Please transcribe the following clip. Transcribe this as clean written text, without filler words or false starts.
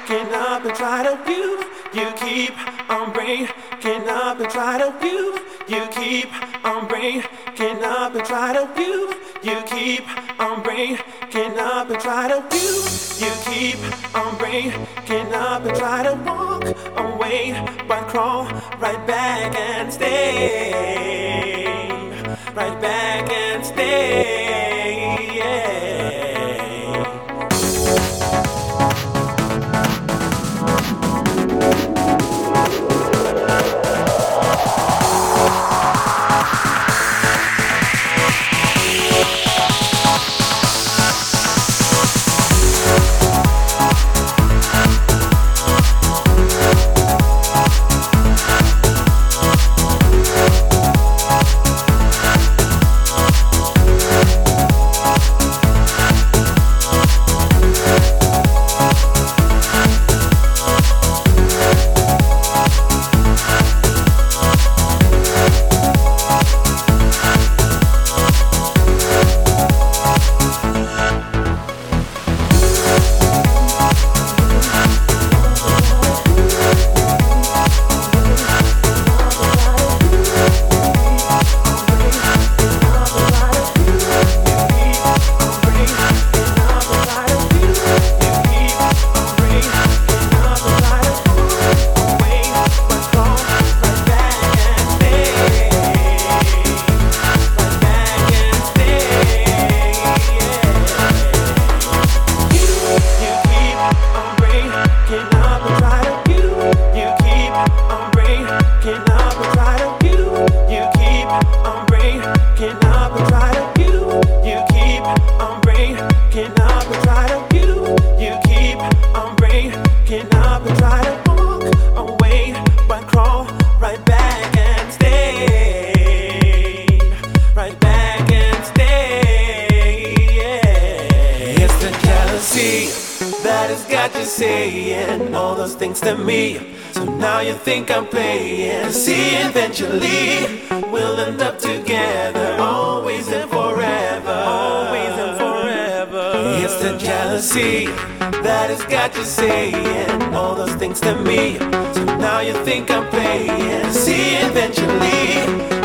breaking up and try to you keep on breaking up and try to you keep on breaking up and try to you keep on breaking up and try to you keep on breaking up and try to walk away, but crawl right back and stay, right back and stay, yeah. That has got you saying all those things to me. So now you think I'm playing. See, eventually we'll end up together, always and forever, always and forever. It's the jealousy that has got you saying all those things to me. So now you think I'm playing. See, eventually